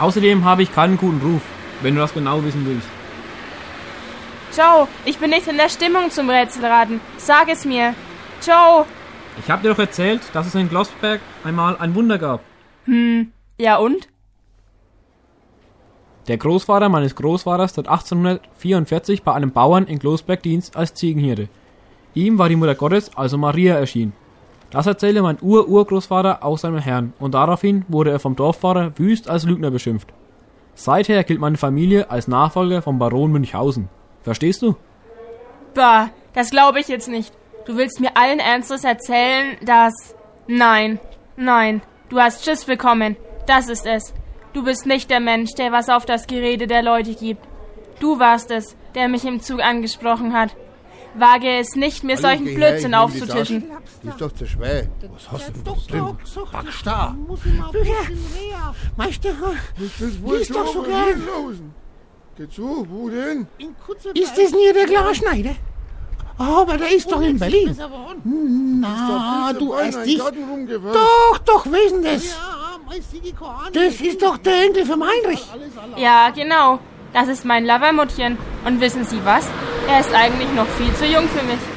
Außerdem habe ich keinen guten Ruf, wenn du das genau wissen willst. Joe, ich bin nicht in der Stimmung zum Rätselraten. Sag es mir. Joe! Ich habe dir doch erzählt, dass es in Glossberg einmal ein Wunder gab. Ja und? Der Großvater meines Großvaters tat 1844 bei einem Bauern in Glossberg Dienst als Ziegenhirte. Ihm war die Mutter Gottes, also Maria, erschienen. Das erzählte mein Urgroßvater auch seinem Herrn und daraufhin wurde er vom Dorfpfarrer wüst als Lügner beschimpft. Seither gilt meine Familie als Nachfolger vom Baron Münchhausen. Verstehst du? Bah, das glaube ich jetzt nicht. Du willst mir allen Ernstes erzählen, dass... Nein, du hast Schiss bekommen. Das ist es. Du bist nicht der Mensch, der was auf das Gerede der Leute gibt. Du warst es, der mich im Zug angesprochen hat. Wage es nicht, mir solchen Blödsinn aufzutischen. Die ist doch zu schwer. Was hast du denn da drin? Backst da? Bücher! Meister, lies doch so gern. Geh zu, wo denn? Ist das nie der Glasschneider? Aber der ist doch in Berlin. Na, du hast dich... Doch, wer ist denn das? Das ist doch der Enkel vom Heinrich. Ja, genau. Das ist mein Lovermuttchen. Und wissen Sie was? Er ist eigentlich noch viel zu jung für mich.